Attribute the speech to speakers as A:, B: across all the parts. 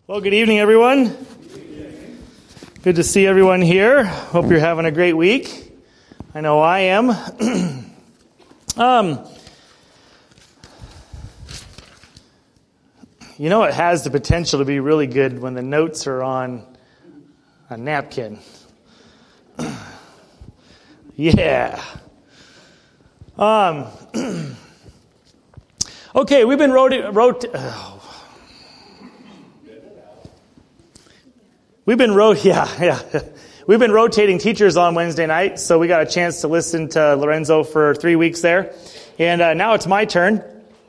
A: Well, good evening, everyone. Good to see everyone here. Hope you're having a great week. I know I am. It has the potential to be really good when the notes are on a napkin. Yeah. Okay, we've been We've been rotating teachers on Wednesday night, so we got a chance to listen to Lorenzo for 3 weeks there. And now it's my turn.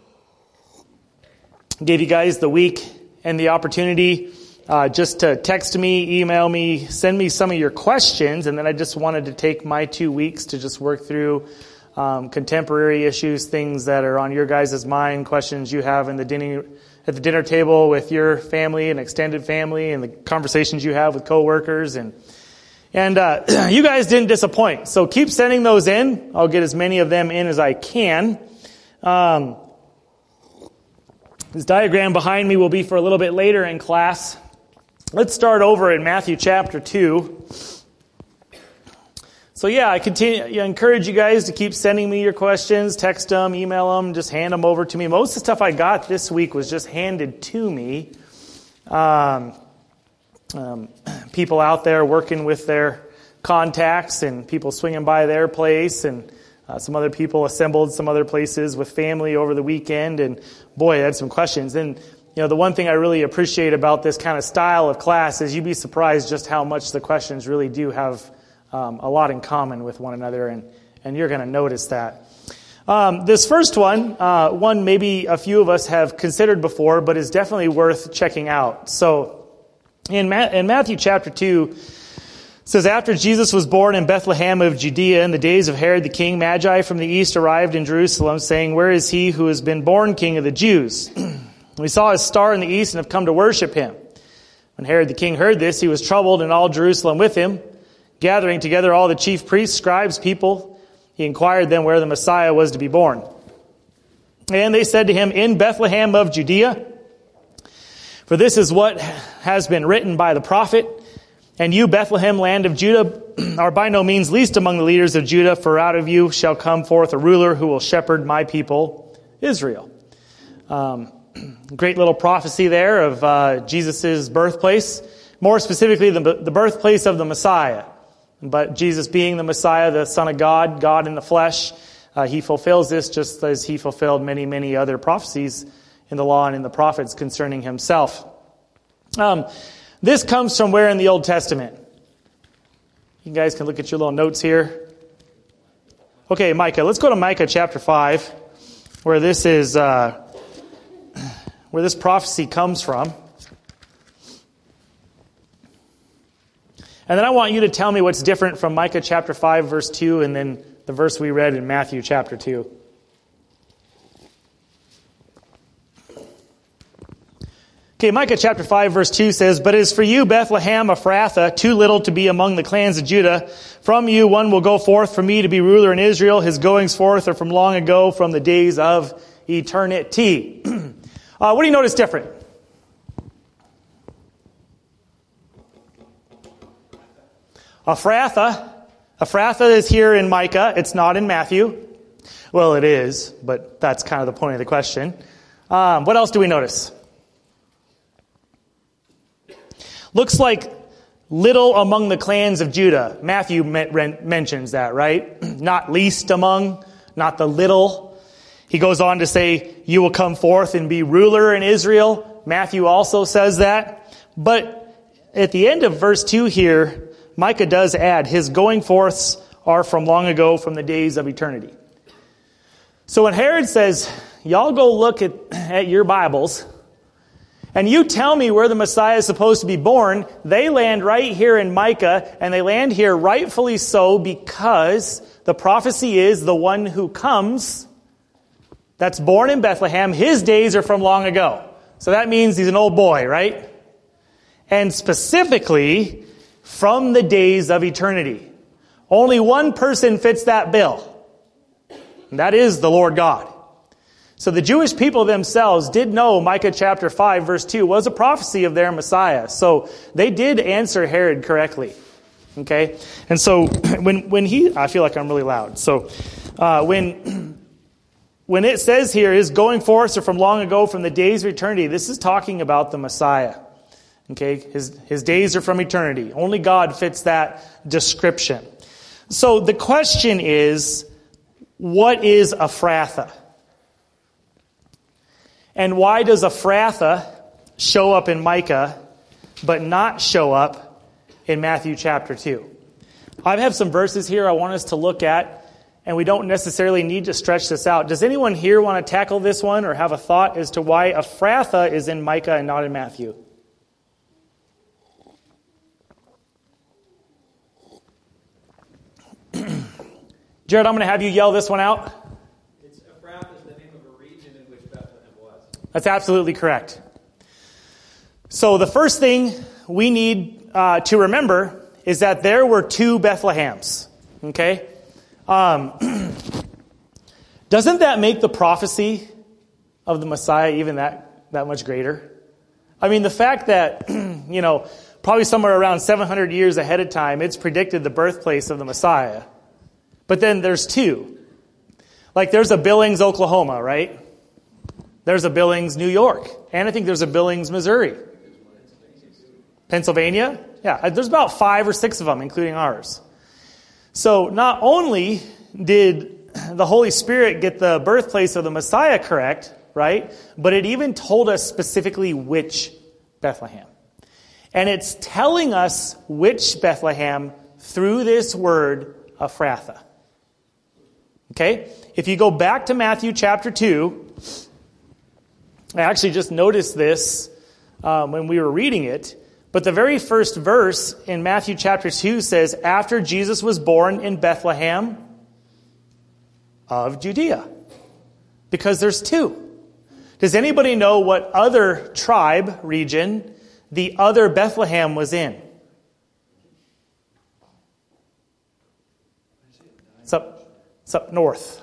A: Gave you guys the week and the opportunity just to text me, email me, send me some of your questions, and then I just wanted to take my 2 weeks to just work through contemporary issues, things that are on your guys' mind, questions you have at the dinner table with your family and extended family, and the conversations you have with coworkers, and you guys didn't disappoint. So keep sending those in. I'll get as many of them in as I can. This diagram behind me will be for a little bit later in class. Let's start over in Matthew chapter 2. So I encourage you guys to keep sending me your questions, text them, email them, just hand them over to me. Most of the stuff I got this week was just handed to me. People out there working with their contacts and people swinging by their place, and some other people assembled some other places with family over the weekend, and boy, I had some questions. And the one thing I really appreciate about this kind of style of class is you'd be surprised just how much the questions really do have a lot in common with one another, and you're going to notice that. This first one maybe a few of us have considered before, but is definitely worth checking out. So in Matthew chapter 2, it says, after Jesus was born in Bethlehem of Judea in the days of Herod the king, Magi from the east arrived in Jerusalem, saying, "Where is he who has been born King of the Jews? We saw his star in the east and have come to worship him." When Herod the king heard this, he was troubled, and all Jerusalem with him. Gathering together all the chief priests, scribes, people, he inquired them where the Messiah was to be born. And they said to him, "In Bethlehem of Judea. For this is what has been written by the prophet. And you, Bethlehem, land of Judah, are by no means least among the leaders of Judah, for out of you shall come forth a ruler who will shepherd my people, Israel." Great little prophecy there of Jesus' birthplace. More specifically, the birthplace of the Messiah. But Jesus being the Messiah, the Son of God, God in the flesh, he fulfills this just as he fulfilled many, many other prophecies in the law and in the prophets concerning himself. This comes from where in the Old Testament? You guys can look at your little notes here. Okay, Micah. Let's go to Micah chapter 5, where this is where this prophecy comes from. And then I want you to tell me what's different from Micah chapter 5, verse 2, and then the verse we read in Matthew chapter 2. Okay, Micah chapter 5, verse 2 says, "But as for you, Bethlehem Ephrathah, too little to be among the clans of Judah, from you one will go forth for me to be ruler in Israel. His goings forth are from long ago, from the days of eternity." What do you notice different? Ephrathah is here in Micah. It's not in Matthew. Well, it is, but that's kind of the point of the question. What else do we notice? Looks like little among the clans of Judah. Matthew mentions that, right? Not least among, not the little. He goes on to say, "You will come forth and be ruler in Israel." Matthew also says that. But at the end of verse 2 here, Micah does add, "His going forths are from long ago, from the days of eternity." So when Herod says, "Y'all go look at your Bibles, and you tell me where the Messiah is supposed to be born," they land right here in Micah, and they land here rightfully so, because the prophecy is the one who comes, that's born in Bethlehem, his days are from long ago. So that means he's an old boy, right? And specifically, from the days of eternity. Only one person fits that bill, and that is the Lord God. So the Jewish people themselves did know Micah chapter 5 verse 2 was a prophecy of their Messiah. So they did answer Herod correctly. Okay? And so when he, I feel like I'm really loud. So when it says here is going forth or from long ago, from the days of eternity, this is talking about the Messiah. Okay? His days are from eternity. Only God fits that description. So the question is, what is Ephrathah? And why does Ephrathah show up in Micah, but not show up in Matthew chapter 2? I have some verses here I want us to look at, and we don't necessarily need to stretch this out. Does anyone here want to tackle this one or have a thought as to why Ephrathah is in Micah and not in Matthew? Jared, I'm going to have you yell this one out. That's absolutely correct. So the first thing we need to remember is that there were two Bethlehems. Okay? Doesn't that make the prophecy of the Messiah even that much greater? I mean, the fact that, probably somewhere around 700 years ahead of time, it's predicted the birthplace of the Messiah. But then there's two. Like there's a Billings, Oklahoma, right? There's a Billings, New York. And I think there's a Billings, Missouri. Pennsylvania? Yeah, there's about 5 or 6 of them, including ours. So not only did the Holy Spirit get the birthplace of the Messiah correct, right? But it even told us specifically which Bethlehem. And it's telling us which Bethlehem through this word, Ephrathah. Okay? If you go back to Matthew chapter 2, I actually just noticed this when we were reading it. But the very first verse in Matthew chapter 2 says, after Jesus was born in Bethlehem of Judea. Because there's two. Does anybody know what other tribe region the other Bethlehem was in? It's up north.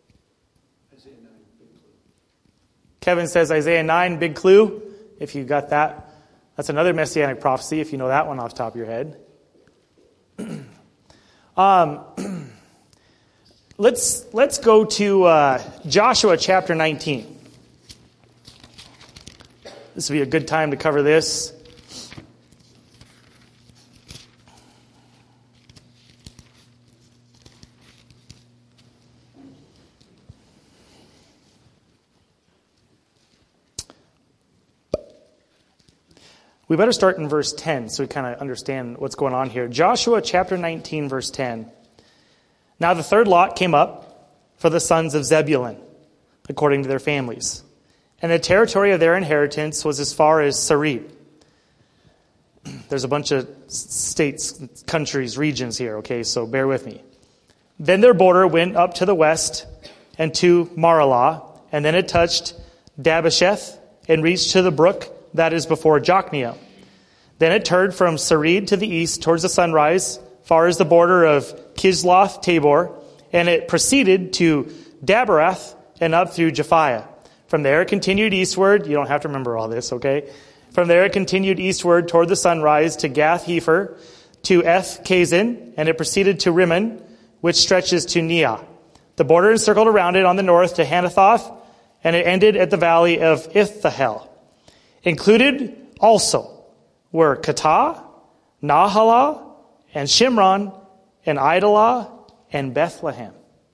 A: Kevin says Isaiah 9, big clue. If you got that. That's another messianic prophecy, if you know that one off the top of your head. Let's go to Joshua chapter 19. This would be a good time to cover this. We better start in verse 10 so we kind of understand what's going on here. Joshua chapter 19, verse 10. Now the third lot came up for the sons of Zebulun, according to their families. And the territory of their inheritance was as far as Sarid. There's a bunch of states, countries, regions here, okay, so bear with me. Then their border went up to the west and to Maralah, and then it touched Dabasheth and reached to the brook that is before Jokneam. Then it turned from Sarid to the east towards the sunrise, far as the border of Kisloth Tabor, and it proceeded to Daberath and up through Japhiah. From there it continued eastward. You don't have to remember all this, okay? From there it continued eastward toward the sunrise to Gath-Hepher, to Eth-Kazin, and it proceeded to Rimmon, which stretches to Neah. The border encircled around it on the north to Hanathoth, and it ended at the valley of Ithahel. Included also were Katah, Nahalah, and Shimron, and Idalah, and Bethlehem.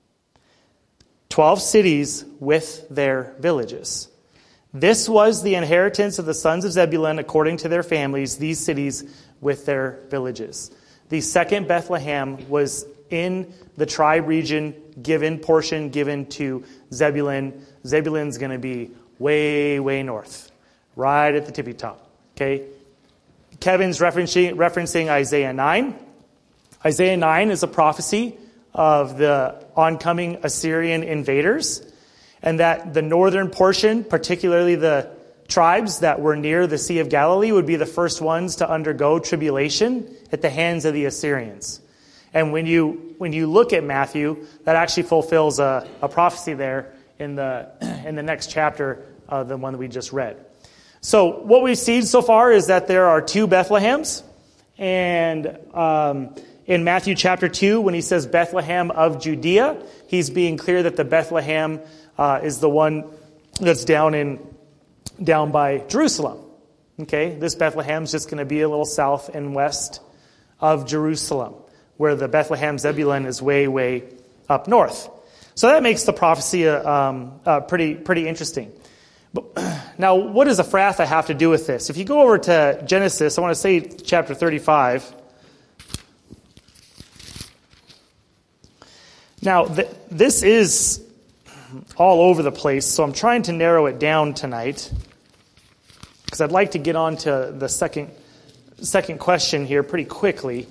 A: 12 cities with their villages. This was the inheritance of the sons of Zebulun according to their families, these cities with their villages. The second Bethlehem was in the tribe region portion given to Zebulun. Zebulun's going to be way, way north. Right at the tippy top. Okay? Kevin's referencing Isaiah 9. Isaiah 9 is a prophecy of the oncoming Assyrian invaders, and that the northern portion, particularly the tribes that were near the Sea of Galilee, would be the first ones to undergo tribulation at the hands of the Assyrians. And when you look at Matthew, that actually fulfills a prophecy there in the next chapter, the one that we just read. So what we've seen so far is that there are 2 Bethlehems. And in Matthew chapter 2, when he says Bethlehem of Judea, he's being clear that the Bethlehem is the one that's down by Jerusalem. Okay, this Bethlehem is just going to be a little south and west of Jerusalem, where the Bethlehem Zebulun is way, way up north. So that makes the prophecy pretty interesting. Now, what does Ephrathah have to do with this? If you go over to Genesis, I want to say chapter 35. Now, this is all over the place, so I'm trying to narrow it down tonight, because I'd like to get on to the second question here pretty quickly.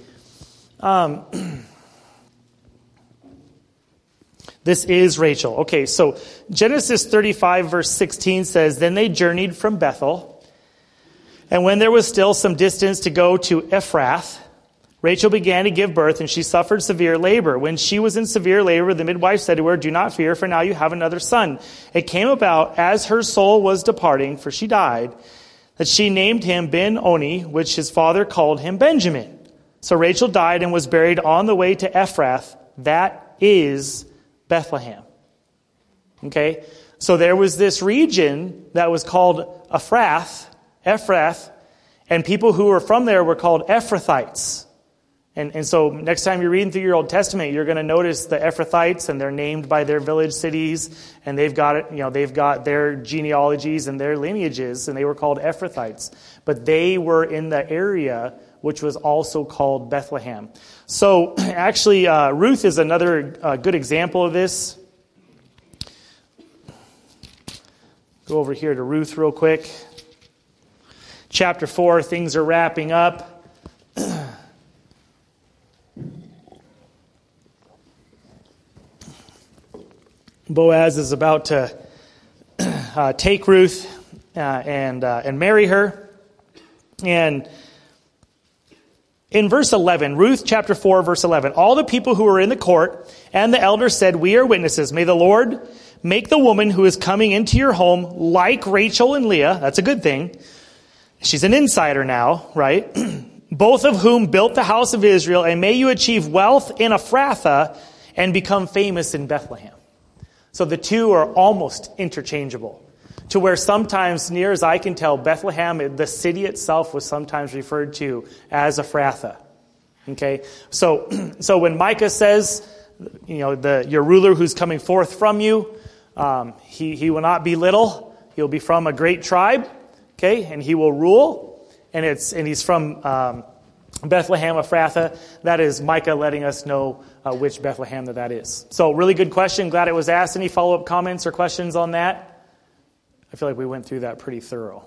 A: This is Rachel. Okay, so Genesis 35 verse 16 says, "Then they journeyed from Bethel, and when there was still some distance to go to Ephrath, Rachel began to give birth, and she suffered severe labor. When she was in severe labor, the midwife said to her, 'Do not fear, for now you have another son.' It came about, as her soul was departing, for she died, that she named him Ben-Oni, which his father called him Benjamin. So Rachel died and was buried on the way to Ephrath. That is Bethlehem." Okay? So there was this region that was called Ephrath, and people who were from there were called Ephrathites. And so next time you're reading through your Old Testament, you're going to notice the Ephrathites, and they're named by their village cities, and they've got their genealogies and their lineages, and they were called Ephrathites. But they were in the area which was also called Bethlehem. So actually, Ruth is another good example of this. Go over here to Ruth real quick. Chapter 4, things are wrapping up. Boaz is about to take Ruth and marry her. And in verse 11, Ruth chapter 4, verse 11, "All the people who were in the court and the elders said, 'We are witnesses. May the Lord make the woman who is coming into your home like Rachel and Leah.'" That's a good thing. She's an insider now, right? "Both of whom built the house of Israel, and may you achieve wealth in Ephrathah and become famous in Bethlehem." So the two are almost interchangeable, to where sometimes, near as I can tell, Bethlehem, the city itself, was sometimes referred to as Ephrathah. Okay, so when Micah says, your ruler who's coming forth from you, he will not be little. He'll be from a great tribe. Okay, and he will rule, and he's from Bethlehem, Ephrathah. That is Micah letting us know which Bethlehem that is. So really good question. Glad it was asked. Any follow-up comments or questions on that? I feel like we went through that pretty thorough.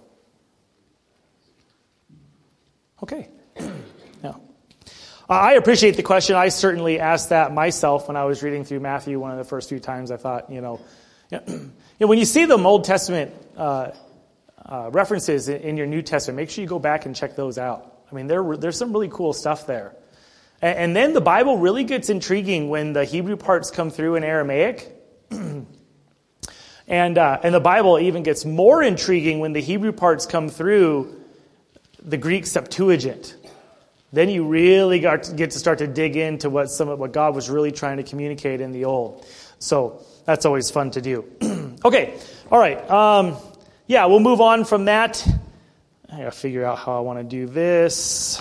A: Okay. Yeah. I appreciate the question. I certainly asked that myself when I was reading through Matthew one of the first few times. I thought, when you see the Old Testament references in your New Testament, make sure you go back and check those out. I mean, there's some really cool stuff there. And then the Bible really gets intriguing when the Hebrew parts come through in Aramaic. And the Bible even gets more intriguing when the Hebrew parts come through the Greek Septuagint. Then you really get to start to dig into what God was really trying to communicate in the Old. So that's always fun to do. Okay, all right. We'll move on from that. I got to figure out how I want to do this.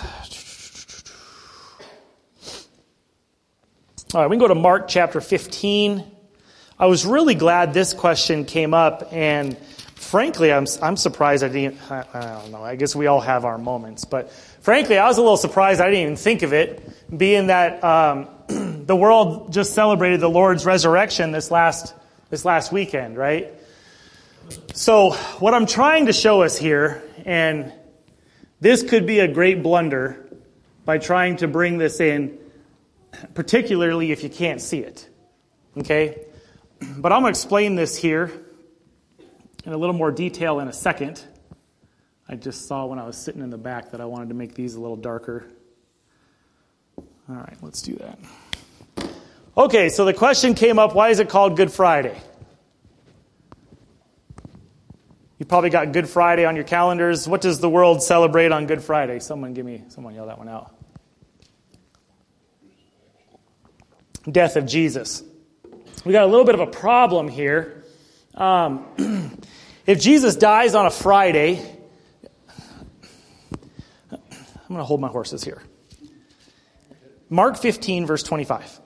A: All right, we can go to Mark chapter 15. I was really glad this question came up, and frankly, I'm surprised I didn't. I don't know. I guess we all have our moments, but frankly, I was a little surprised I didn't even think of it, being that the world just celebrated the Lord's resurrection this last weekend, right? So what I'm trying to show us here, and this could be a great blunder by trying to bring this in, particularly if you can't see it. Okay? But I'm going to explain this here in a little more detail in a second. I just saw when I was sitting in the back that I wanted to make these a little darker. All right, let's do that. Okay, so the question came up, why is it called Good Friday? You probably got Good Friday on your calendars. What does the world celebrate on Good Friday? Someone yell that one out. Death of Jesus. We got a little bit of a problem here. If Jesus dies on a Friday, I'm going to hold my horses here. Mark 15, verse 25.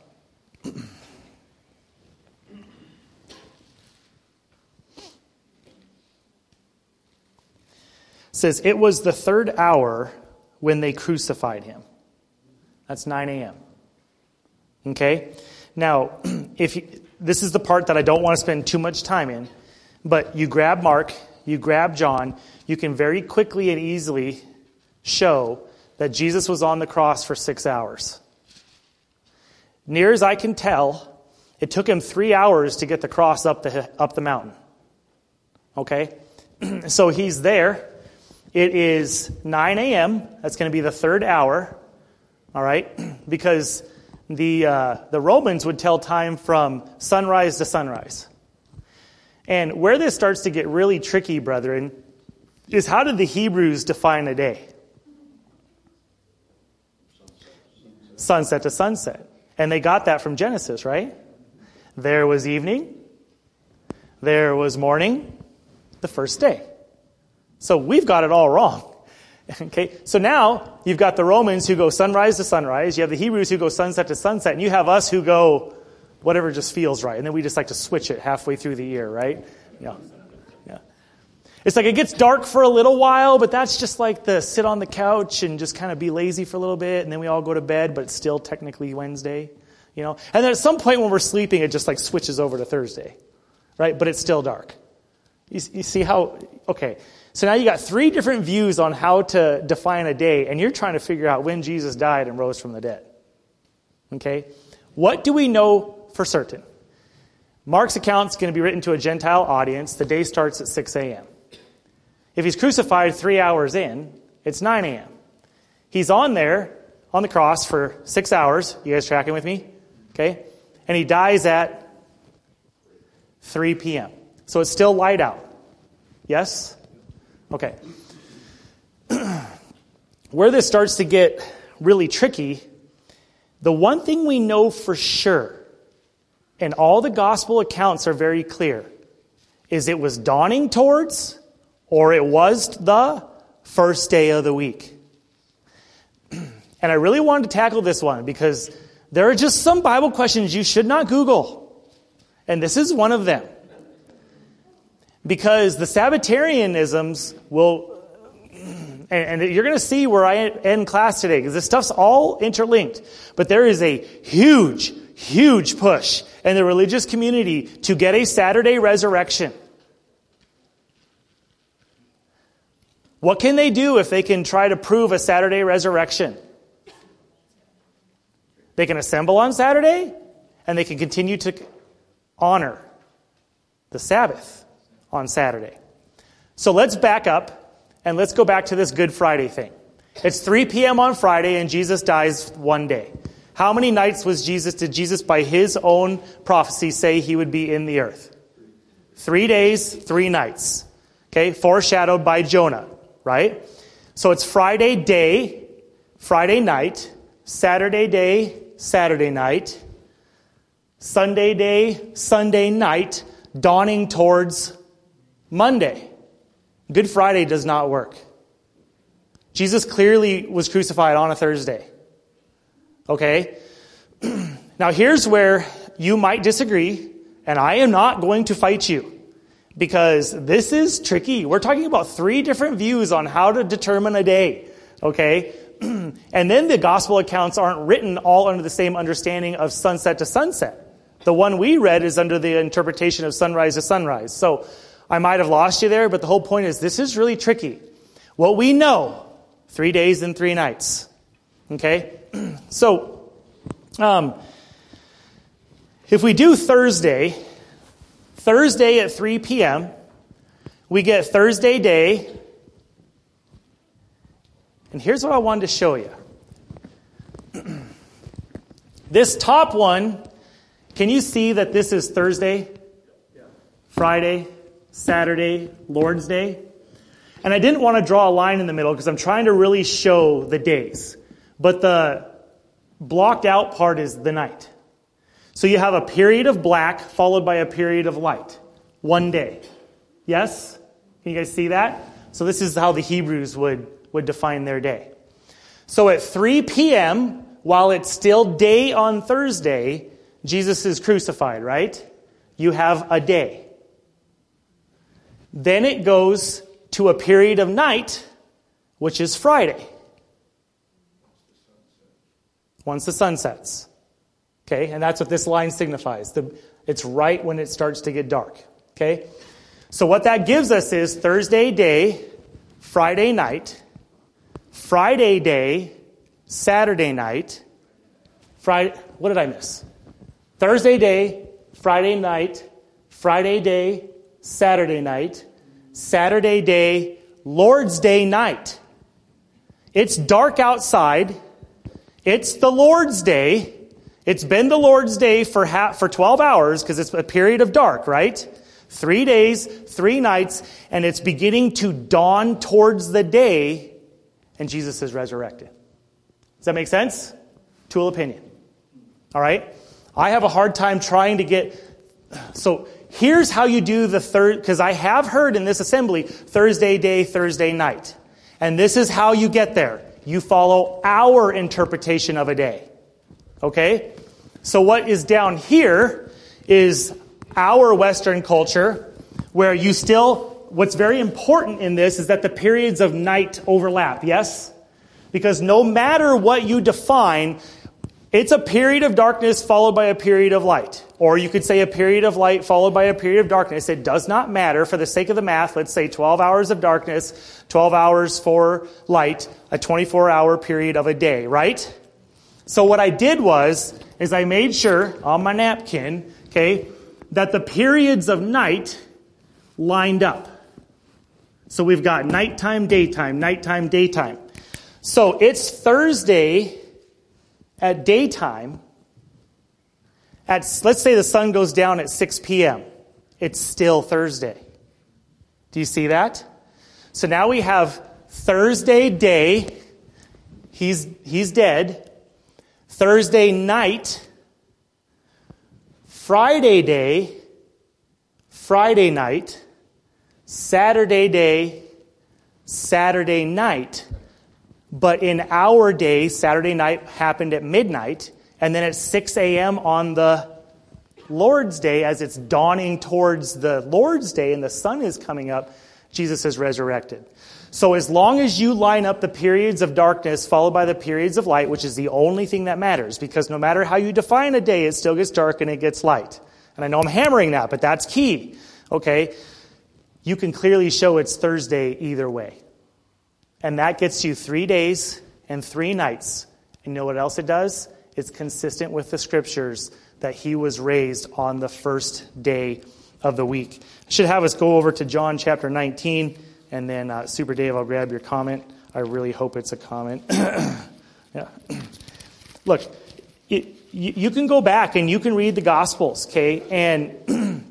A: Says, it was the 3rd hour when they crucified him. That's 9 a.m. Okay? Now, this is the part that I don't want to spend too much time in, but you grab Mark, you grab John, you can very quickly and easily show that Jesus was on the cross for 6 hours. Near as I can tell, it took him 3 hours to get the cross up the mountain. Okay? So he's there. It is 9 a.m. That's going to be the 3rd hour. All right? Because the Romans would tell time from sunrise to sunrise. And where this starts to get really tricky, brethren, is how did the Hebrews define a day? Sunset to sunset. And they got that from Genesis, right? There was evening. There was morning. The first day. So we've got it all wrong. Okay, so now you've got the Romans who go sunrise to sunrise. You have the Hebrews who go sunset to sunset. And you have us who go whatever just feels right. And then we just like to switch it halfway through the year, right? Yeah. It's like it gets dark for a little while, but that's just like the sit on the couch and just kind of be lazy for a little bit. And then we all go to bed, but it's still technically Wednesday. And then at some point when we're sleeping, it just like switches over to Thursday, right? But it's still dark. You see how, okay. So now you got 3 different views on how to define a day, and you're trying to figure out when Jesus died and rose from the dead. Okay? What do we know for certain? Mark's account is going to be written to a Gentile audience. The day starts at 6 a.m. If he's crucified 3 hours in, it's 9 a.m. He's on there, on the cross for 6 hours. You guys tracking with me? Okay? And he dies at 3 p.m. So it's still light out. Yes? Okay. Where this starts to get really tricky, the one thing we know for sure, and all the gospel accounts are very clear, is it was dawning towards, or it was the first day of the week. And I really wanted to tackle this one because there are just some Bible questions you should not Google. And this is one of them. Because the Sabbatarianisms will, and you're going to see where I end class today, because this stuff's all interlinked. But there is a huge, huge push in the religious community to get a Saturday resurrection. What can they do if they can try to prove a Saturday resurrection? They can assemble on Saturday, and they can continue to honor the Sabbath on Saturday. So let's back up, and let's go back to this Good Friday thing. It's 3 p.m. on Friday, and Jesus dies one day. How many nights did Jesus, by his own prophecy, say he would be in the earth? 3 days, 3 nights. Okay, foreshadowed by Jonah, right? So it's Friday day, Friday night, Saturday day, Saturday night, Sunday day, Sunday night, dawning towards Monday. Good Friday does not work. Jesus clearly was crucified on a Thursday. Okay? Now here's where you might disagree, and I am not going to fight you, because this is tricky. We're talking about 3 different views on how to determine a day. Okay? And then the gospel accounts aren't written all under the same understanding of sunset to sunset. The one we read is under the interpretation of sunrise to sunrise. So I might have lost you there, but the whole point is this is really tricky. What we know, 3 days and 3 nights. Okay? So, if we do Thursday at 3 p.m., we get Thursday day. And here's what I wanted to show you. This top one, can you see that this is Thursday, Friday, Saturday, Lord's Day. And I didn't want to draw a line in the middle because I'm trying to really show the days. But the blocked out part is the night. So you have a period of black followed by a period of light. One day. Yes? Can you guys see that? So this is how the Hebrews would define their day. So at 3 p.m., while it's still day on Thursday, Jesus is crucified, right? You have a day. Then it goes to a period of night, which is Friday. Once the sun sets. Okay, and that's what this line signifies. It's right when it starts to get dark. Okay? So what that gives us is Thursday day, Friday night, Friday day, Saturday night, what did I miss? Thursday day, Friday night, Friday day, Saturday night, Saturday day, Lord's Day night. It's dark outside. It's the Lord's Day. It's been the Lord's Day for 12 hours because it's a period of dark, right? 3 days, 3 nights, and it's beginning to dawn towards the day, and Jesus is resurrected. Does that make sense? Tool opinion. All right? I have a hard time trying to get... So here's how you do the third, because I have heard in this assembly, Thursday day, Thursday night. And this is how you get there. You follow our interpretation of a day. Okay? So what is down here is our Western culture, where you still, what's very important in this is that the periods of night overlap. Yes? Because no matter what you define, it's a period of darkness followed by a period of light. Or you could say a period of light followed by a period of darkness. It does not matter. For the sake of the math, let's say 12 hours of darkness, 12 hours for light, a 24-hour period of a day, right? So what I did is I made sure on my napkin, okay, that the periods of night lined up. So we've got nighttime, daytime, nighttime, daytime. So it's Thursday at daytime. Let's say the sun goes down at 6 p.m. It's still Thursday. Do you see that? So now we have Thursday day. He's dead. Thursday night. Friday day. Friday night. Saturday day. Saturday night. But in our day, Saturday night happened at midnight. And then at 6 a.m. on the Lord's Day, as it's dawning towards the Lord's Day and the sun is coming up, Jesus is resurrected. So as long as you line up the periods of darkness followed by the periods of light, which is the only thing that matters, because no matter how you define a day, it still gets dark and it gets light. And I know I'm hammering that, but that's key. Okay? You can clearly show it's Thursday either way. And that gets you 3 days and 3 nights. And you know what else it does? It's consistent with the scriptures that he was raised on the first day of the week. I should have us go over to John chapter 19, and then Super Dave, I'll grab your comment. I really hope it's a comment. Yeah. Look, you can go back and you can read the Gospels, okay? And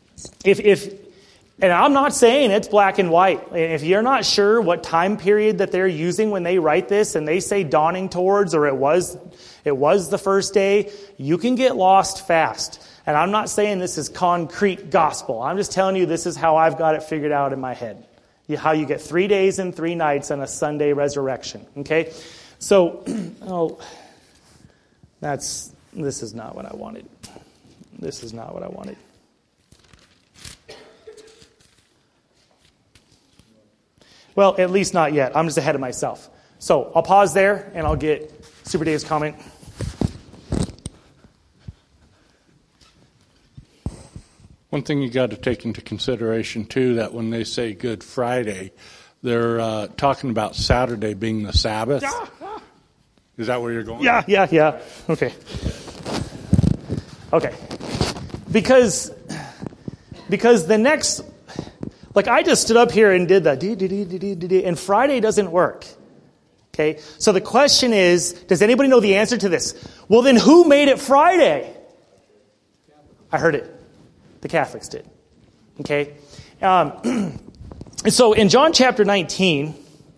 A: and I'm not saying it's black and white. If you're not sure what time period that they're using when they write this and they say dawning towards or it was the first day, you can get lost fast. And I'm not saying this is concrete gospel. I'm just telling you this is how I've got it figured out in my head. How you get 3 days and 3 nights and a Sunday resurrection. Okay? So, this is not what I wanted. This is not what I wanted. Well, at least not yet. I'm just ahead of myself. So I'll pause there and I'll get Super Dave's comment.
B: One thing you got to take into consideration, too, that when they say Good Friday, they're talking about Saturday being the Sabbath. Is that where you're going?
A: Yeah. Okay. Because the next... Like I just stood up here and did that, and Friday doesn't work. Okay? So the question is, does anybody know the answer to this? Well, then who made it Friday? I heard it. The Catholics did. Okay? So in John chapter 19,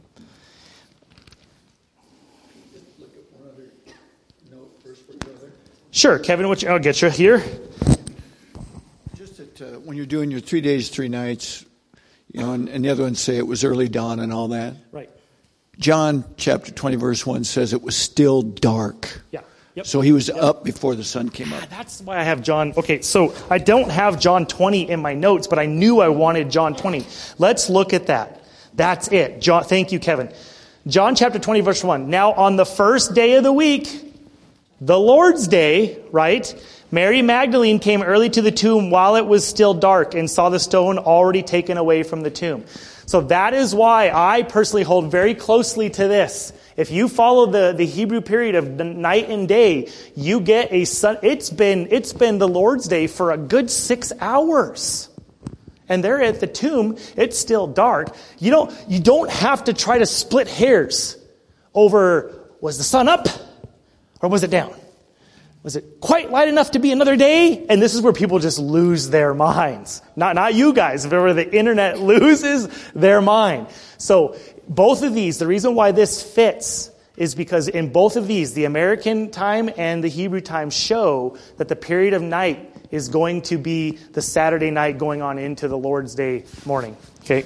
A: sure, Kevin, I'll get you here.
C: Just that when you're doing your 3 days, 3 nights, and the other ones say it was early dawn and all that.
A: Right.
C: John chapter 20, verse 1 says it was still dark.
A: Yeah. Yep.
C: So he was up before the sun came up.
A: That's why I have John. Okay, so I don't have John 20 in my notes, but I knew I wanted John 20. Let's look at that. That's it. Thank you, Kevin. John chapter 20, verse 1. Now on the first day of the week, the Lord's day, right? Mary Magdalene came early to the tomb while it was still dark and saw the stone already taken away from the tomb. So that is why I personally hold very closely to this. If you follow the Hebrew period of night and day, you get a sun. It's been the Lord's day for a good 6 hours. And they're at the tomb, it's still dark. You don't have to try to split hairs over, was the sun up or was it down? Was it quite light enough to be another day? And this is where people just lose their minds. Not you guys, but where the internet loses their mind. So both of these, the reason why this fits is because in both of these, the American time and the Hebrew time show that the period of night is going to be the Saturday night going on into the Lord's Day morning. Okay.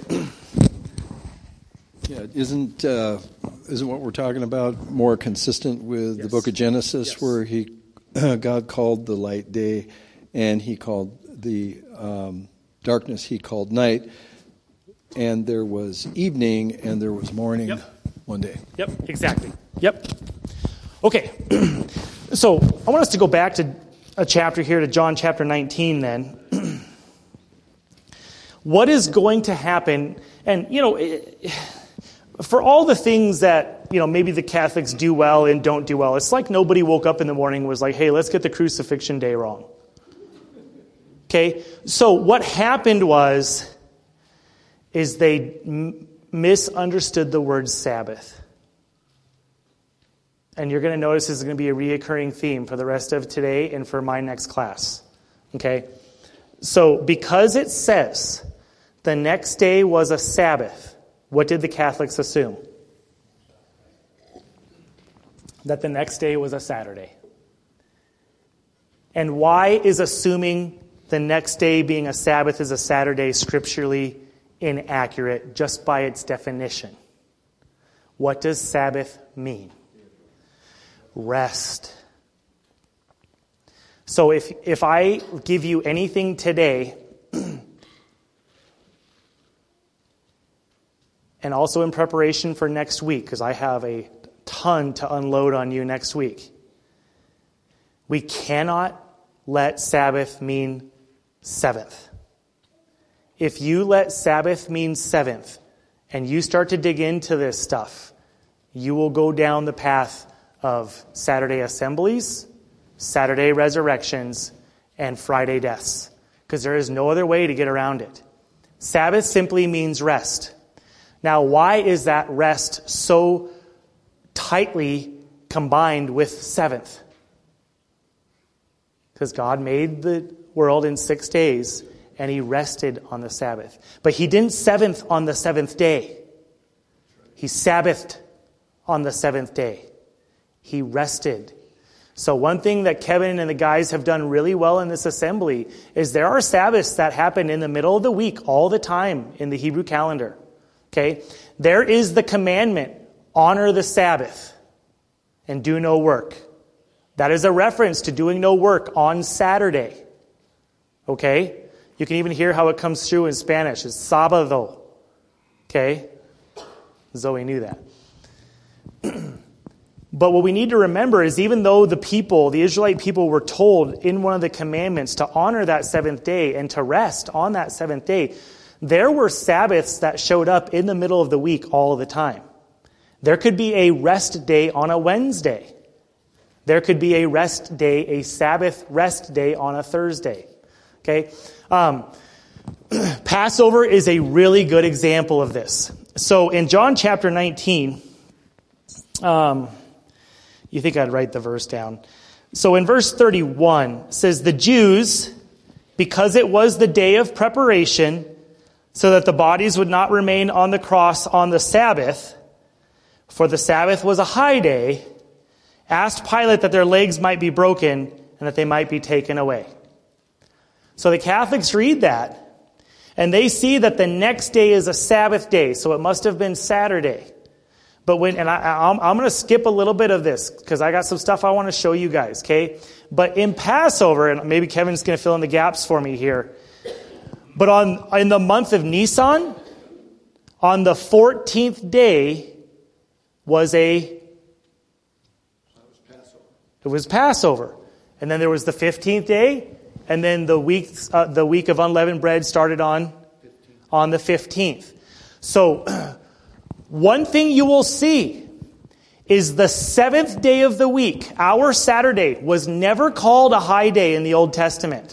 D: Yeah, isn't what we're talking about more consistent with the book of Genesis, where God called the light day, and He called the darkness He called night, and there was evening and there was morning one day.
A: Yep, exactly. Yep. Okay, so I want us to go back to a chapter here to John chapter 19 then. What is going to happen, and for all the things that, maybe the Catholics do well and don't do well, it's like nobody woke up in the morning and was like, hey, let's get the crucifixion day wrong. Okay? So what happened is they misunderstood the word Sabbath. And you're going to notice this is going to be a reoccurring theme for the rest of today and for my next class. Okay? So because it says the next day was a Sabbath, what did the Catholics assume? That the next day was a Saturday. And why is assuming the next day being a Sabbath is a Saturday scripturally inaccurate just by its definition? What does Sabbath mean? Rest. So if I give you anything today, and also in preparation for next week, because I have a ton to unload on you next week, we cannot let Sabbath mean seventh. If you let Sabbath mean seventh, and you start to dig into this stuff, you will go down the path of Saturday assemblies, Saturday resurrections, and Friday deaths, because there is no other way to get around it. Sabbath simply means rest. Now, why is that rest so tightly combined with seventh? Because God made the world in 6 days, and He rested on the Sabbath. But He didn't seventh on the seventh day. He Sabbathed on the seventh day. He rested. So one thing that Kevin and the guys have done really well in this assembly is there are Sabbaths that happen in the middle of the week all the time in the Hebrew calendar. Okay? There is the commandment, honor the Sabbath and do no work. That is a reference to doing no work on Saturday. Okay? You can even hear how it comes through in Spanish. It's sábado. Okay? Zoe knew that. But what we need to remember is even though the Israelite people were told in one of the commandments to honor that seventh day and to rest on that seventh day, there were Sabbaths that showed up in the middle of the week all of the time. There could be a rest day on a Wednesday. There could be a rest day, a Sabbath rest day on a Thursday. Okay? Passover is a really good example of this. So in John chapter 19, you think I'd write the verse down. So in verse 31, it says, the Jews, because it was the day of preparation, so that the bodies would not remain on the cross on the Sabbath, for the Sabbath was a high day, asked Pilate that their legs might be broken and that they might be taken away. So the Catholics read that, and they see that the next day is a Sabbath day, so it must have been Saturday. But I'm going to skip a little bit of this because I got some stuff I want to show you guys, okay? But in Passover, and maybe Kevin's going to fill in the gaps for me here, but in the month of Nisan, on the 14th day it was Passover. And then there was the 15th day, and then the week of unleavened bread started on the 15th. So one thing you will see is the seventh day of the week, our Saturday, was never called a high day in the Old Testament.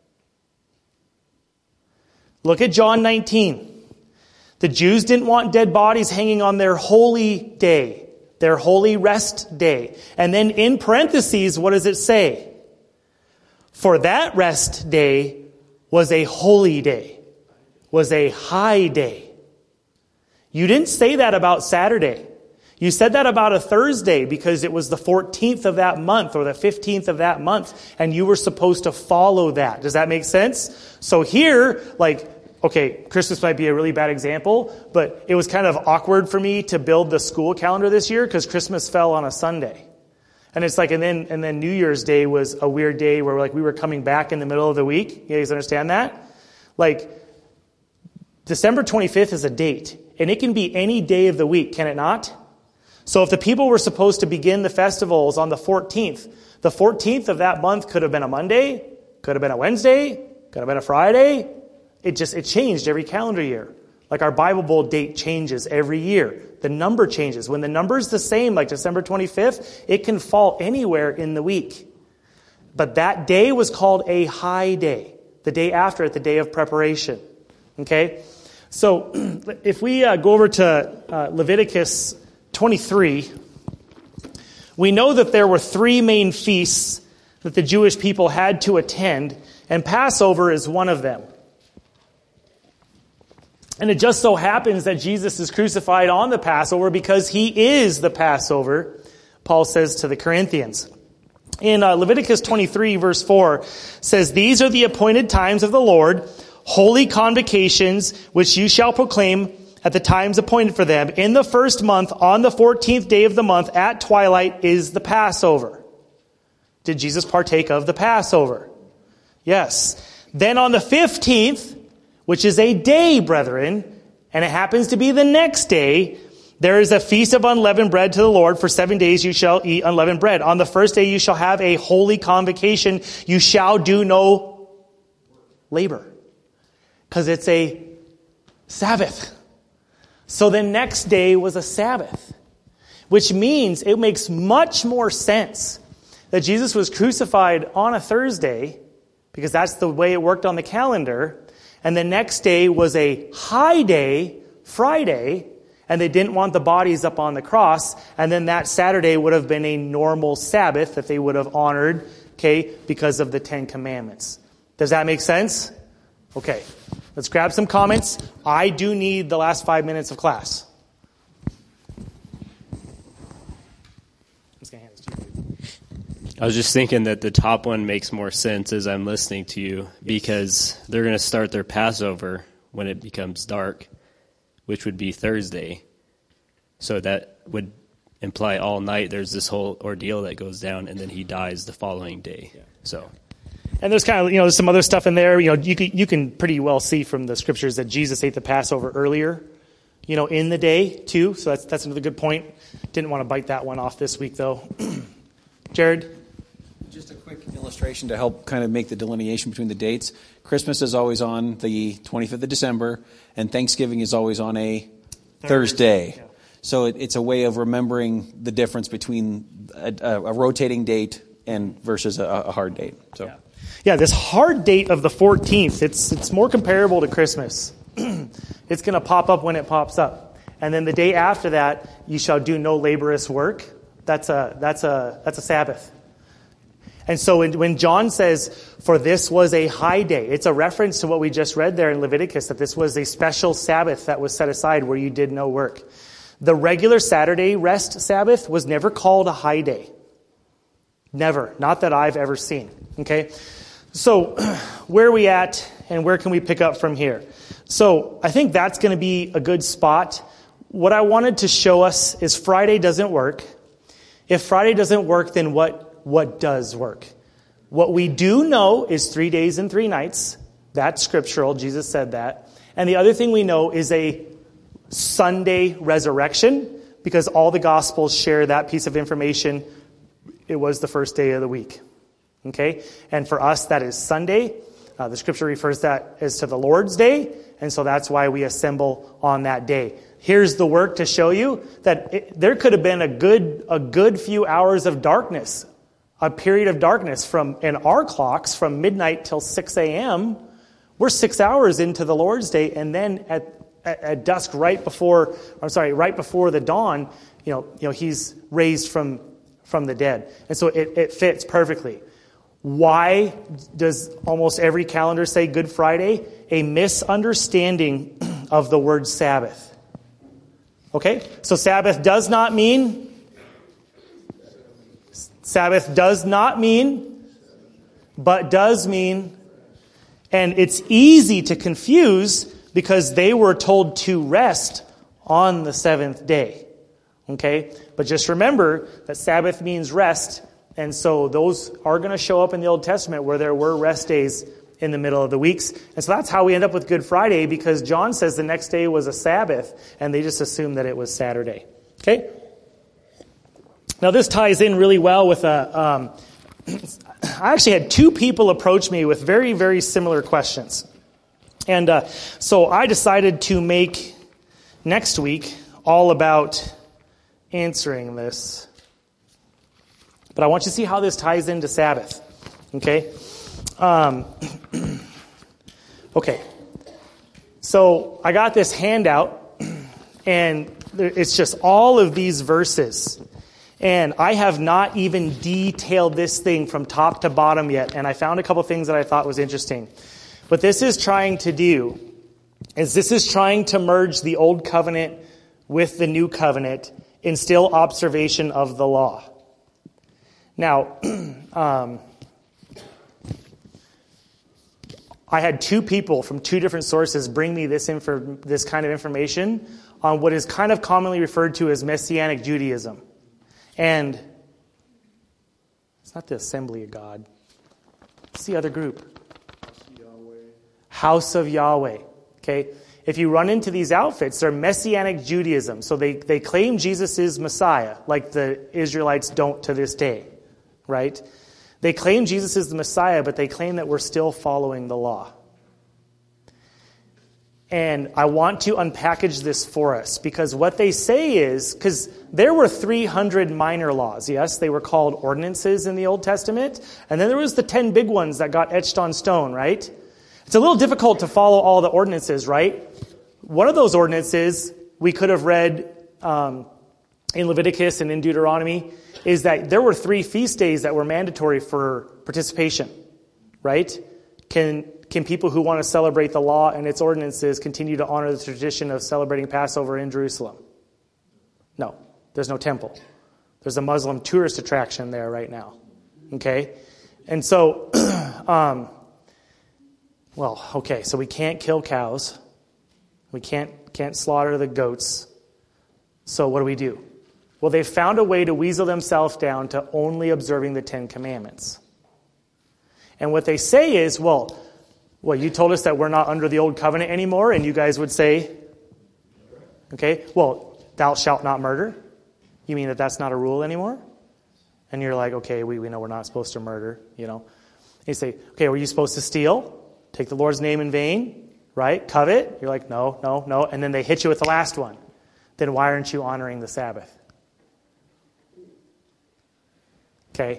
A: Look at John 19. The Jews didn't want dead bodies hanging on their holy day, their holy rest day. And then in parentheses, what does it say? For that rest day was a holy day, was a high day. You didn't say that about Saturday. You said that about a Thursday because it was the 14th of that month or the 15th of that month, and you were supposed to follow that. Does that make sense? So here, okay, Christmas might be a really bad example, but it was kind of awkward for me to build the school calendar this year because Christmas fell on a Sunday. And it's and then New Year's Day was a weird day where we were coming back in the middle of the week. You guys understand that? December 25th is a date, and it can be any day of the week, can it not? So if the people were supposed to begin the festivals on the 14th of that month could have been a Monday, could have been a Wednesday, could have been a Friday. It changed every calendar year. Like our Bible Bowl date changes every year. The number changes. When the number is the same, like December 25th, it can fall anywhere in the week. But that day was called a high day. The day after it, the day of preparation. Okay? So if we go over to Leviticus 23, we know that there were three main feasts that the Jewish people had to attend, and Passover is one of them. And it just so happens that Jesus is crucified on the Passover because he is the Passover, Paul says to the Corinthians. In Leviticus 23, verse 4, says, "These are the appointed times of the Lord, holy convocations, which you shall proclaim at the times appointed for them. In the first month, on the 14th day of the month, at twilight, is the Passover." Did Jesus partake of the Passover? Yes. Then on the 15th, which is a day, brethren, and it happens to be the next day, there is a feast of unleavened bread to the Lord. For 7 days you shall eat unleavened bread. On the first day you shall have a holy convocation. You shall do no labor, because it's a Sabbath. So the next day was a Sabbath, which means it makes much more sense that Jesus was crucified on a Thursday, because that's the way it worked on the calendar. And the next day was a high day, Friday, and they didn't want the bodies up on the cross. And then that Saturday would have been a normal Sabbath that they would have honored, okay, because of the Ten Commandments. Does that make sense? Okay, let's grab some comments. I do need the last 5 minutes of class.
E: I was just thinking that the top one makes more sense as I'm listening to you, because they're going to start their Passover when it becomes dark, which would be Thursday. So that would imply all night there's this whole ordeal that goes down, and then he dies the following day. Yeah. So,
A: and there's kind of, there's some other stuff in there. You can pretty well see from the scriptures that Jesus ate the Passover earlier, in the day too. So that's another good point. Didn't want to bite that one off this week though. Jared?
F: Just a quick illustration to help kind of make the delineation between the dates. Christmas is always on the 25th of December, and Thanksgiving is always on a Thursday. Yeah. So it's a way of remembering the difference between a rotating date and versus a hard date. So,
A: yeah, this hard date of the 14th, it's more comparable to Christmas. It's going to pop up when it pops up, and then the day after that, you shall do no laborious work. That's a Sabbath. And so when John says, for this was a high day, it's a reference to what we just read there in Leviticus, that this was a special Sabbath that was set aside where you did no work. The regular Saturday rest Sabbath was never called a high day. Never. Not that I've ever seen. Okay? So where are we at and where can we pick up from here? So I think that's going to be a good spot. What I wanted to show us is Friday doesn't work. If Friday doesn't work, then what does work? What we do know is 3 days and 3 nights. That's scriptural. Jesus said that. And the other thing we know is a Sunday resurrection, because all the Gospels share that piece of information. It was the first day of the week. Okay? And for us, that is Sunday. The scripture refers that as to the Lord's Day, and so that's why we assemble on that day. Here's the work to show you that there could have been a good few hours of darkness, a period of darkness in our clocks from midnight till 6 a.m. We're 6 hours into the Lord's Day, and then at dusk, right before the dawn, he's raised from the dead, and so it fits perfectly. Why does almost every calendar say Good Friday? A misunderstanding of the word Sabbath. Okay? So Sabbath does not mean, but does mean, and it's easy to confuse because they were told to rest on the seventh day. Okay? But just remember that Sabbath means rest. And so those are going to show up in the Old Testament where there were rest days in the middle of the weeks. And so that's how we end up with Good Friday, because John says the next day was a Sabbath, and they just assumed that it was Saturday. Okay? Now this ties in really well with I actually had 2 people approach me with very, very similar questions. And so I decided to make next week all about answering this. But I want you to see how this ties into Sabbath. Okay? Okay. So I got this handout, and it's just all of these verses. And I have not even detailed this thing from top to bottom yet. And I found a couple things that I thought was interesting. What this is trying to do is this is trying to merge the Old Covenant with the New Covenant in still observation of the law. Now, I had 2 people from 2 different sources bring me this kind of information on what is kind of commonly referred to as Messianic Judaism. And it's not the Assembly of God. It's the other group. House of Yahweh. Okay? If you run into these outfits, they're Messianic Judaism. So they claim Jesus is Messiah, like the Israelites don't to this day. Right? They claim Jesus is the Messiah, but they claim that we're still following the law. And I want to unpackage this for us, because what they say is, because there were 300 minor laws, yes, they were called ordinances in the Old Testament, and then there was the 10 big ones that got etched on stone, right? It's a little difficult to follow all the ordinances, right? One of those ordinances we could have read in Leviticus and in Deuteronomy is that there were 3 feast days that were mandatory for participation, right? Can people who want to celebrate the law and its ordinances continue to honor the tradition of celebrating Passover in Jerusalem? No, there's no temple. There's a Muslim tourist attraction there right now, okay? And so, so we can't kill cows. We can't slaughter the goats. So what do? Well, they've found a way to weasel themselves down to only observing the 10 Commandments. And what they say is, well, you told us that we're not under the Old Covenant anymore, and you guys would say, okay, well, thou shalt not murder. You mean that that's not a rule anymore? And you're like, okay, we know we're not supposed to murder, And you say, okay, were you supposed to steal? Take the Lord's name in vain, right? Covet? You're like, no. And then they hit you with the last one. Then why aren't you honoring the Sabbath? Okay.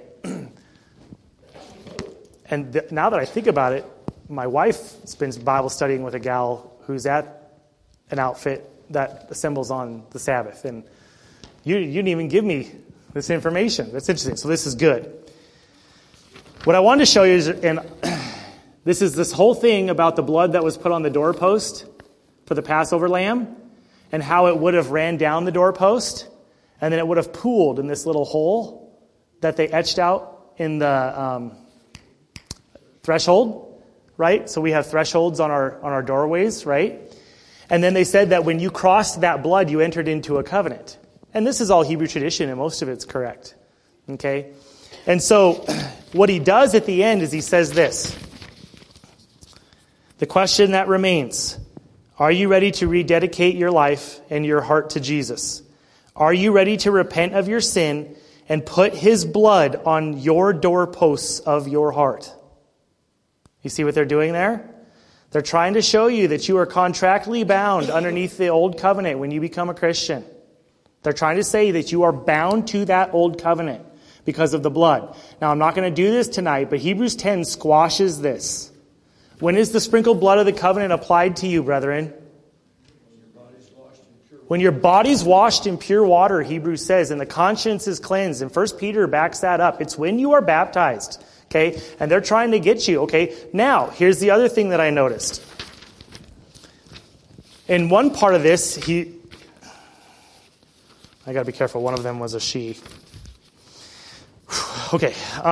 A: And now that I think about it, my wife spends Bible studying with a gal who's at an outfit that assembles on the Sabbath. And you didn't even give me this information. That's interesting. So this is good. What I wanted to show you is, and this is this whole thing about the blood that was put on the doorpost for the Passover lamb, and how it would have ran down the doorpost, and then it would have pooled in this little hole that they etched out in the threshold, right? So we have thresholds on our doorways, right? And then they said that when you crossed that blood, you entered into a covenant. And this is all Hebrew tradition, and most of it's correct. Okay? And so what he does at the end is he says this. The question that remains, are you ready to rededicate your life and your heart to Jesus? Are you ready to repent of your sin and put his blood on your doorposts of your heart? You see what they're doing there? They're trying to show you that you are contractually bound underneath the old covenant when you become a Christian. They're trying to say that you are bound to that old covenant because of the blood. Now, I'm not going to do this tonight, but Hebrews 10 squashes this. When is the sprinkled blood of the covenant applied to you, brethren? When your body's washed in pure water, Hebrews says, and the conscience is cleansed. And 1 Peter backs that up. It's when you are baptized. Okay? And they're trying to get you. Okay? Now, here's the other thing that I noticed. In one part of this, I got to be careful. One of them was a she. Okay.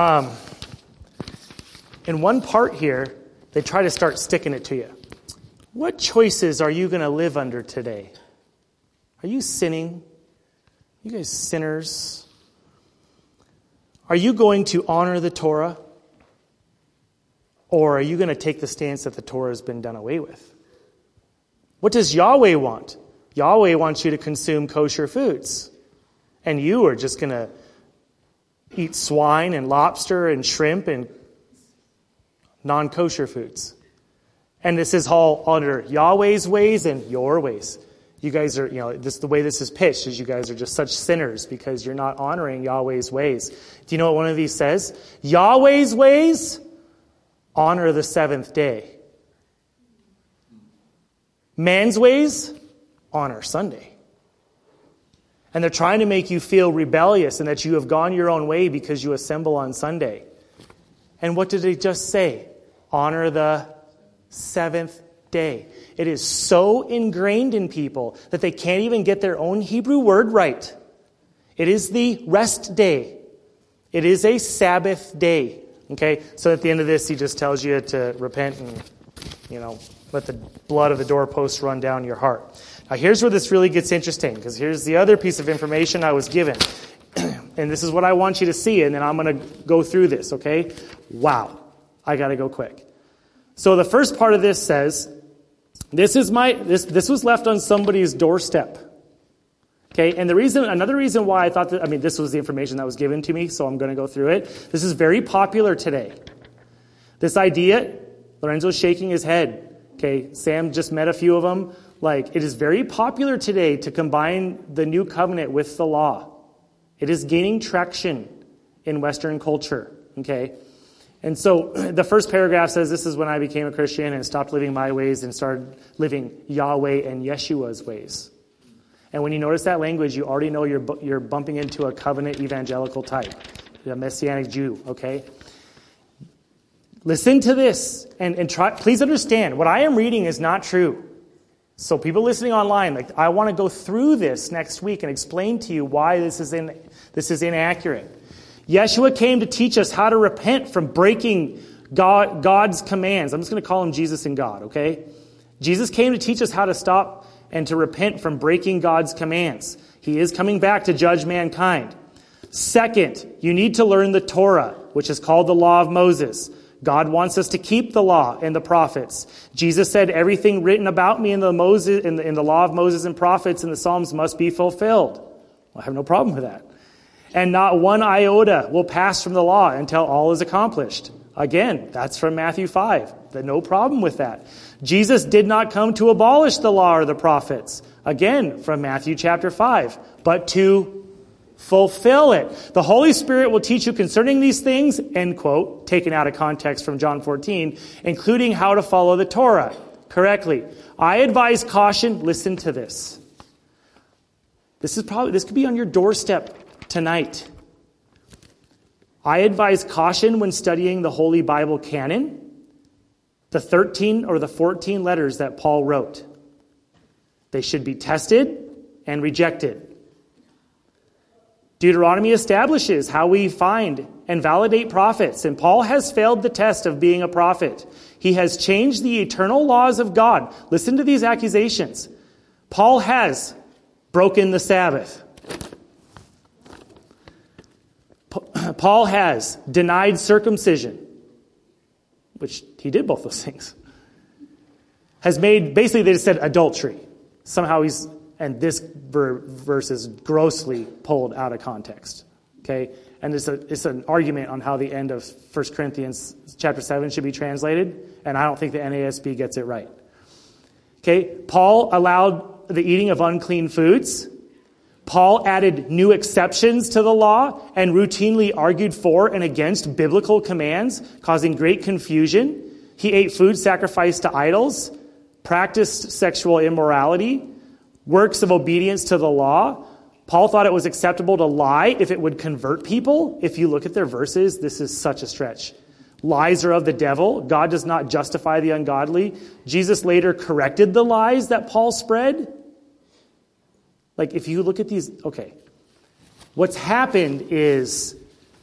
A: In one part here, they try to start sticking it to you. What choices are you going to live under today? Are you sinning? You guys sinners? Are you going to honor the Torah? Or are you going to take the stance that the Torah has been done away with? What does Yahweh want? Yahweh wants you to consume kosher foods. And you are just going to eat swine and lobster and shrimp and non-kosher foods. And this is all under Yahweh's ways and your ways. You guys are, the way this is pitched is you guys are just such sinners because you're not honoring Yahweh's ways. Do you know what one of these says? Yahweh's ways, honor the seventh day. Man's ways, honor Sunday. And they're trying to make you feel rebellious and that you have gone your own way because you assemble on Sunday. And what did they just say? Honor the seventh day. It is so ingrained in people that they can't even get their own Hebrew word right. It is the rest day. It is a Sabbath day. Okay? So at the end of this, he just tells you to repent and, let the blood of the doorpost run down your heart. Now here's where this really gets interesting, because here's the other piece of information I was given. And this is what I want you to see, and then I'm going to go through this, okay? Wow. I got to go quick. So the first part of this says, this was left on somebody's doorstep. Okay, and another reason why I thought this was the information that was given to me, so I'm going to go through it. This is very popular today. This idea, Lorenzo's shaking his head. Okay, Sam just met a few of them. It is very popular today to combine the new covenant with the law. It is gaining traction in Western culture. Okay, and so the first paragraph says, this is when I became a Christian and stopped living my ways and started living Yahweh and Yeshua's ways. And when you notice that language, you already know you're bumping into a covenant evangelical type, a Messianic Jew, okay? Listen to this and try. Please understand, what I am reading is not true. So people listening online, I want to go through this next week and explain to you why this is inaccurate. Yeshua came to teach us how to repent from breaking God's commands. I'm just going to call him Jesus and God, okay? Jesus came to teach us how to stop and to repent from breaking God's commands. He is coming back to judge mankind. Second, you need to learn the Torah, which is called the law of Moses. God wants us to keep the law and the prophets. Jesus said, everything written about me in the law of Moses and prophets and the Psalms must be fulfilled. Well, I have no problem with that. And not one iota will pass from the law until all is accomplished. Again, that's from Matthew 5. No problem with that. Jesus did not come to abolish the law or the prophets. Again, from Matthew chapter 5. But to fulfill it. The Holy Spirit will teach you concerning these things, end quote, taken out of context from John 14, including how to follow the Torah correctly. I advise caution. Listen to this. This could be on your doorstep tonight. I advise caution when studying the Holy Bible canon, the 13 or the 14 letters that Paul wrote. They should be tested and rejected. Deuteronomy establishes how we find and validate prophets, and Paul has failed the test of being a prophet. He has changed the eternal laws of God. Listen to these accusations. Paul has broken the Sabbath. Paul has denied circumcision, which he did both those things. Has made, basically they just said adultery. Somehow and this verse is grossly pulled out of context. Okay? And it's an argument on how the end of 1 Corinthians chapter 7 should be translated, and I don't think the NASB gets it right. Okay? Paul allowed the eating of unclean foods. Paul added new exceptions to the law and routinely argued for and against biblical commands, causing great confusion. He ate food sacrificed to idols, practiced sexual immorality, works of obedience to the law. Paul thought it was acceptable to lie if it would convert people. If you look at their verses, this is such a stretch. Lies are of the devil. God does not justify the ungodly. Jesus later corrected the lies that Paul spread. Like, if you look at these, okay. What's happened is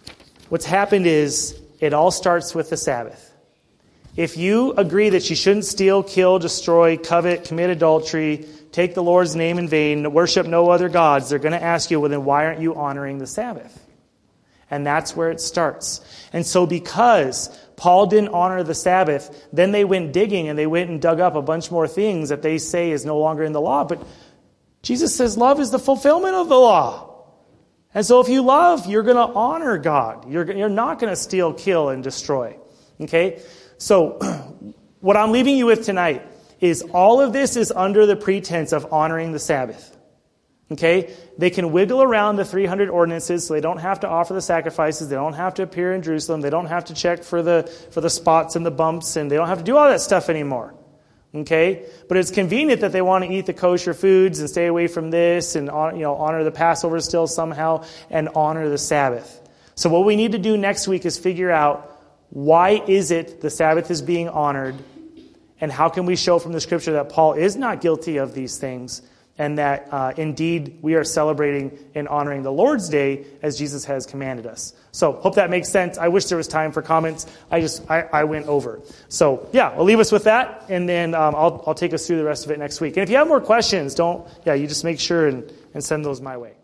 A: it all starts with the Sabbath. If you agree that you shouldn't steal, kill, destroy, covet, commit adultery, take the Lord's name in vain, worship no other gods, they're going to ask you, well, then why aren't you honoring the Sabbath? And that's where it starts. And so because Paul didn't honor the Sabbath, then they went digging and they went and dug up a bunch more things that they say is no longer in the law. But Jesus says love is the fulfillment of the law. And so if you love, you're going to honor God. You're not going to steal, kill, and destroy. Okay? So what I'm leaving you with tonight is all of this is under the pretense of honoring the Sabbath. Okay? They can wiggle around the 300 ordinances so they don't have to offer the sacrifices. They don't have to appear in Jerusalem. They don't have to check for the spots and the bumps, and they don't have to do all that stuff anymore. Okay? But it's convenient that they want to eat the kosher foods and stay away from this and honor the Passover still somehow and honor the Sabbath. So what we need to do next week is figure out why is it the Sabbath is being honored, and how can we show from the Scripture that Paul is not guilty of these things, and that indeed we are celebrating and honoring the Lord's Day as Jesus has commanded us. So hope that makes sense. I wish there was time for comments. I went over. So yeah, I'll leave us with that, and then I'll take us through the rest of it next week. And if you have more questions, you just make sure and send those my way.